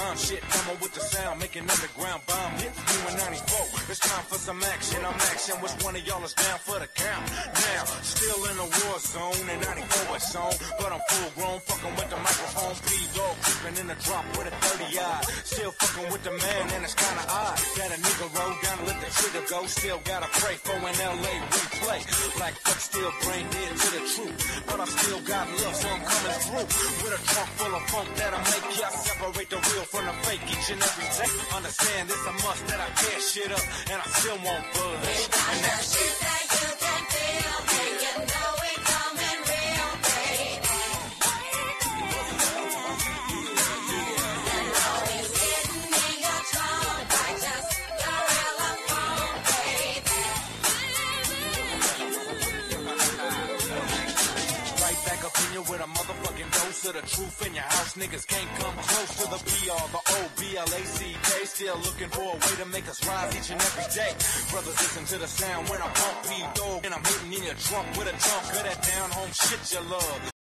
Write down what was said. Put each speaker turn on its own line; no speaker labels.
Shit, coming with the sound, making underground bomb hits. You in 94, it's time for some action. I'm action, which one of y'all is down for the count? Now, still in the war zone, and 94 is on, but I'm full grown, fucking with the microphone. P-Dog creeping in the drop with a 30-eye. Still fucking with the man, and it's kinda odd that a nigga roll down and let the trigger go. Still gotta pray for an LA replay. Like fuck, still brain dead to the truth, but I still got love, so I'm coming through with a trunk full of funk that'll make ya separate the real from the fake each and every day. Understand it's a must that I tear shit up, and I still won't budge. And that's it.
That you can feel, and you know we coming real, baby. And always sitting in your trunk, I just gorilla phone, baby.
Right back up in you with a motherfucking dose of the truth in your house. Niggas can't come close to the PR, the O-B-L-A-C-K. Still looking for a way to make us rise each and every day. Brothers, listen to the sound when I pump P-Dog, and I'm hitting in your trunk with a chunk of that down home shit you love.